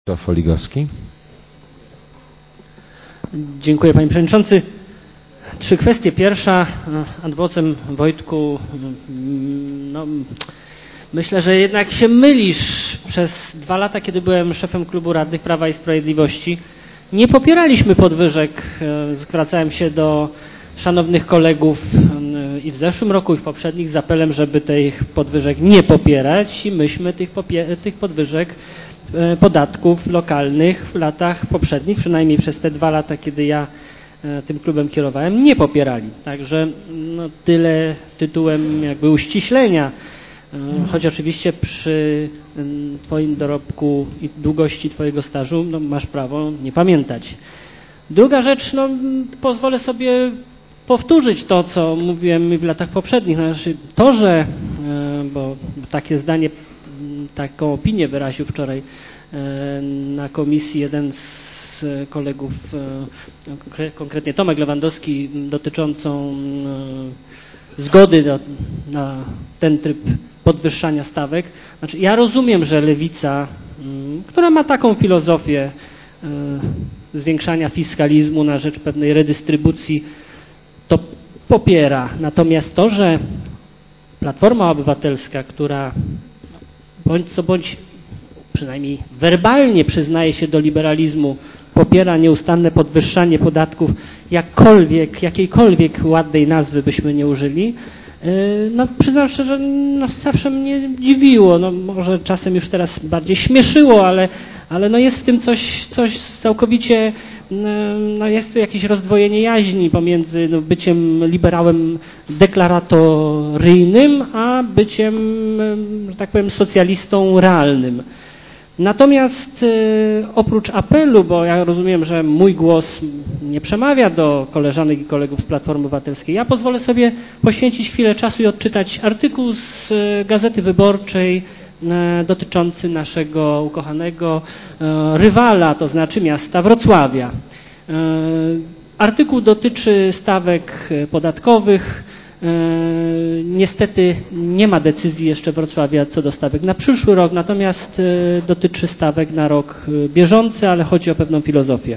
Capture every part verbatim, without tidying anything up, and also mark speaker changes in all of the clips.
Speaker 1: Foligowski.
Speaker 2: Dziękuję, panie przewodniczący. Trzy kwestie. Pierwsza, ad vocem, Wojtku, no, myślę, że jednak się mylisz. Przez dwa lata, kiedy byłem szefem klubu radnych Prawa i Sprawiedliwości, nie popieraliśmy podwyżek. Zwracałem się do szanownych kolegów i w zeszłym roku, i w poprzednich z apelem, żeby tych podwyżek nie popierać i myśmy tych, tych podwyżek podatków lokalnych w latach poprzednich, przynajmniej przez te dwa lata, kiedy ja tym klubem kierowałem, nie popierali. Także no, tyle tytułem jakby uściślenia, choć oczywiście przy twoim dorobku i długości twojego stażu no, masz prawo nie pamiętać. Druga rzecz, no, pozwolę sobie powtórzyć to, co mówiłem w latach poprzednich. Znaczy, to, że, bo takie zdanie, taką opinię wyraził wczoraj na komisji jeden z kolegów, konkretnie Tomek Lewandowski, dotyczącą zgody do, na ten tryb podwyższania stawek. Znaczy, ja rozumiem, że Lewica, która ma taką filozofię zwiększania fiskalizmu na rzecz pewnej redystrybucji, to popiera. Natomiast to, że Platforma Obywatelska, która bądź co bądź przynajmniej werbalnie przyznaje się do liberalizmu, popiera nieustanne podwyższanie podatków, jakkolwiek, jakiejkolwiek ładnej nazwy byśmy nie użyli, no przyznam szczerze, że no, zawsze mnie dziwiło, no może czasem już teraz bardziej śmieszyło, ale, ale no jest w tym coś, coś całkowicie, no jest tu jakieś rozdwojenie jaźni pomiędzy no, byciem liberałem deklaratoryjnym, a byciem, że tak powiem, socjalistą realnym. Natomiast y, oprócz apelu, bo ja rozumiem, że mój głos nie przemawia do koleżanek i kolegów z Platformy Obywatelskiej, ja pozwolę sobie poświęcić chwilę czasu i odczytać artykuł z y, Gazety Wyborczej y, dotyczący naszego ukochanego y, rywala, to znaczy miasta Wrocławia. Y, artykuł dotyczy stawek podatkowych. Niestety nie ma decyzji jeszcze Wrocławia co do stawek na przyszły rok, natomiast dotyczy stawek na rok bieżący, ale chodzi o pewną filozofię.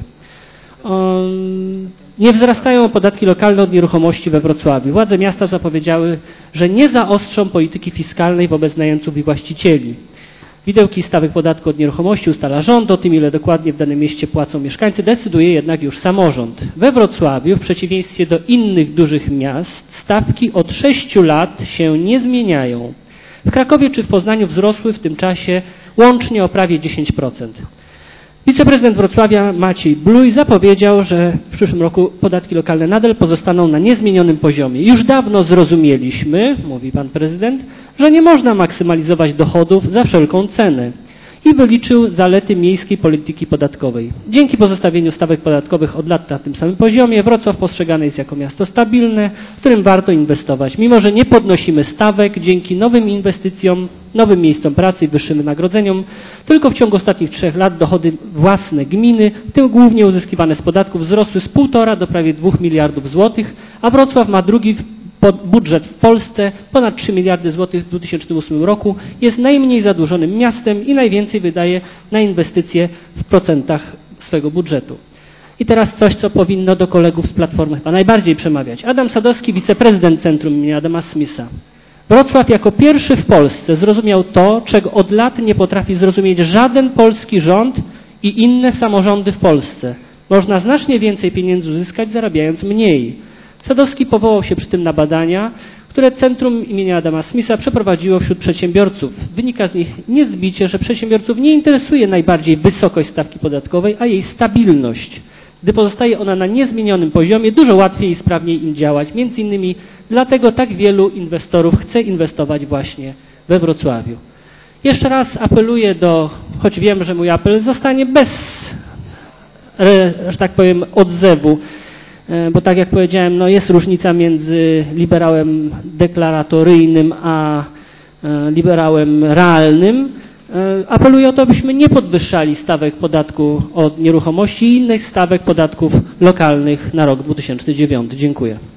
Speaker 2: Nie wzrastają podatki lokalne od nieruchomości we Wrocławiu. Władze miasta zapowiedziały, że nie zaostrzą polityki fiskalnej wobec najemców i właścicieli. Widełki stawek podatku od nieruchomości ustala rząd, o tym ile dokładnie w danym mieście płacą mieszkańcy decyduje jednak już samorząd. We Wrocławiu w przeciwieństwie do innych dużych miast stawki od sześciu lat się nie zmieniają. W Krakowie czy w Poznaniu wzrosły w tym czasie łącznie o prawie dziesięć procent. Wiceprezydent Wrocławia Maciej Bluj zapowiedział, że w przyszłym roku podatki lokalne nadal pozostaną na niezmienionym poziomie. Już dawno zrozumieliśmy, mówi pan prezydent, że nie można maksymalizować dochodów za wszelką cenę i wyliczył zalety miejskiej polityki podatkowej. Dzięki pozostawieniu stawek podatkowych od lat na tym samym poziomie Wrocław postrzegany jest jako miasto stabilne, w którym warto inwestować. Mimo że nie podnosimy stawek, dzięki nowym inwestycjom, nowym miejscom pracy i wyższym wynagrodzeniom, tylko w ciągu ostatnich trzech lat dochody własne gminy, w tym głównie uzyskiwane z podatków, wzrosły z półtora do prawie dwóch miliardów złotych, a Wrocław ma drugi budżet w Polsce, ponad trzy miliardy złotych w dwa tysiące ósmym roku, jest najmniej zadłużonym miastem i najwięcej wydaje na inwestycje w procentach swego budżetu. I teraz coś, co powinno do kolegów z Platformy chyba najbardziej przemawiać. Adam Sadowski, wiceprezydent Centrum imienia Adama Smitha. Wrocław jako pierwszy w Polsce zrozumiał to, czego od lat nie potrafi zrozumieć żaden polski rząd i inne samorządy w Polsce. Można znacznie więcej pieniędzy uzyskać, zarabiając mniej. Sadowski powołał się przy tym na badania, które Centrum imienia Adama Smitha przeprowadziło wśród przedsiębiorców. Wynika z nich niezbicie, że przedsiębiorców nie interesuje najbardziej wysokość stawki podatkowej, a jej stabilność. Gdy pozostaje ona na niezmienionym poziomie, dużo łatwiej i sprawniej im działać. Między innymi dlatego tak wielu inwestorów chce inwestować właśnie we Wrocławiu. Jeszcze raz apeluję do, choć wiem, że mój apel zostanie bez, że tak powiem, odzewu, bo tak jak powiedziałem, no jest różnica między liberałem deklaratoryjnym a liberałem realnym. Apeluję o to, abyśmy nie podwyższali stawek podatku od nieruchomości i innych stawek podatków lokalnych na rok dwa tysiące dziewiąty. Dziękuję.